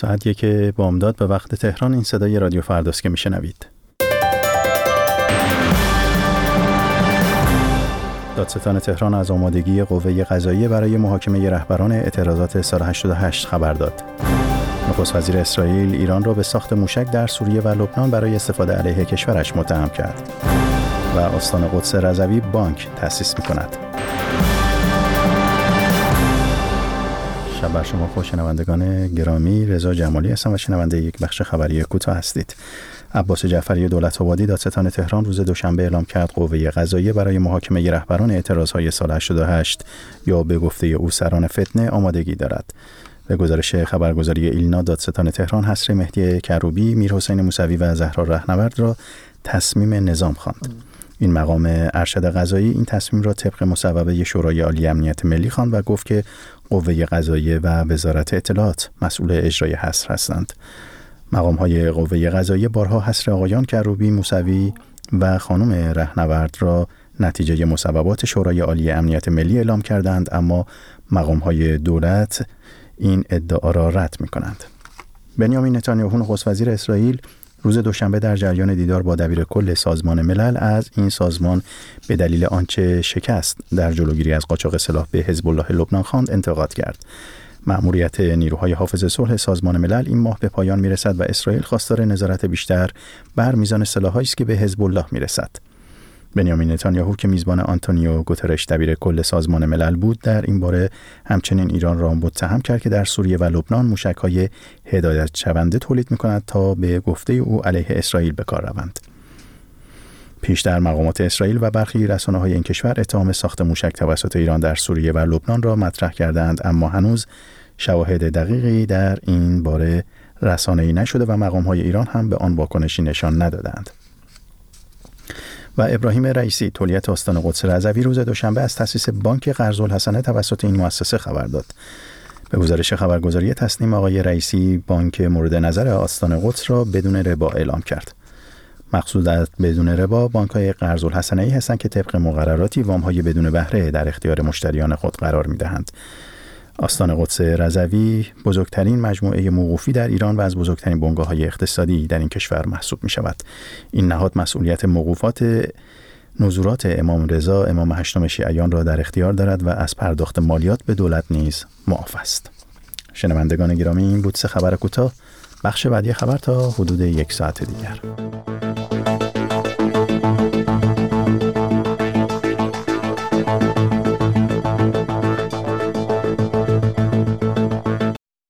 ساعت 1 بامداد به وقت تهران. این صدای رادیو فرداست که میشنوید. دادستان تهران از آمادگی قوه قضاییه برای محاکمه رهبران اعتراضات سال 88 خبر داد. نخست وزیر اسرائیل ایران را به ساخت موشک در سوریه و لبنان برای استفاده علیه کشورش متهم کرد. و استان قدس رضوی بانک تأسیس می‌کند. شب بر شما خوش شنوندگان گرامی، رضا جمالی هستم و شنونده یک بخش خبری کوتاه هستید. عباس جعفری دولت‌آبادی دادستان تهران روز دوشنبه اعلام کرد قوه قضاییه برای محاکمه رهبران اعتراضهای سال 88 یا به گفته او سران فتنه آمادگی دارد. به گزارش خبرگزاری ایلنا، دادستان تهران حصر مهدی کروبی، میرحسین موسوی و زهرا رهنورد را تصمیم نظام خواند. این مقام ارشد قضایی این تصمیم را طبق مصوبه شورای عالی امنیت ملی خواند و گفت که قوه قضاییه و وزارت اطلاعات مسئول اجرای حصر هستند. مقام‌های قوه قضاییه بارها حصر آقایان کروبی، موسوی و خانم رهنورد را نتیجه مصوبات شورای عالی امنیت ملی اعلام کردند، اما مقام‌های دولت این ادعا را رد می‌کنند. بنیامین نتانیاهو نخست وزیر اسرائیل روز دوشنبه در جریان دیدار با دبیر کل سازمان ملل از این سازمان به دلیل آنچه شکست در جلوگیری از قاچاق سلاح به حزب الله لبنان خواند انتقاد کرد. مأموریت نیروهای حافظ صلح سازمان ملل این ماه به پایان میرسد و اسرائیل خواستار نظارت بیشتر بر میزان سلاح‌هایی است که به حزب الله میرسد. بنیامین نتانیاهو که میزبان آنتونیو گوترش دبیر کل سازمان ملل بود، در این باره همچنین ایران را متهم کرد که در سوریه و لبنان موشک‌های هدایت شونده تولید می‌کند تا به گفته او علیه اسرائیل به کار روند. پیشتر مقامات اسرائیل و برخی رسانه‌های این کشور اتهام ساخت موشک توسط ایران در سوریه و لبنان را مطرح کردند، اما هنوز شواهد دقیقی در این باره رسانه‌ای نشده و مقام‌های ایران هم به آن واکنشی نشان ندادند. و ابراهیم رئیسی تولیت استان قدس رضوی روز دوشنبه از تأسیس بانک قرض‌الحسنه توسط این مؤسسه خبر داد. به گزارش خبرگزاری تصنیم، آقای رئیسی بانک مورد نظر استان قدس را بدون ربا اعلام کرد. مقصود از بدون ربا بانک‌های قرض‌الحسنه‌ای هستند که طبق مقرراتی وام‌های بدون بهره در اختیار مشتریان خود قرار می‌دهند. استان قدس رضوی بزرگترین مجموعه موقوفی در ایران و از بزرگترین بنگاه‌های اقتصادی در این کشور محسوب می‌شود. این نهاد مسئولیت موقوفات نزورات امام رضا امام هشتم شیعیان را در اختیار دارد و از پرداخت مالیات به دولت نیز معاف است. شنوندگان گرامی، این بود سه خبر کوتاه. بخش بعدی خبر تا حدود 1 ساعت دیگر.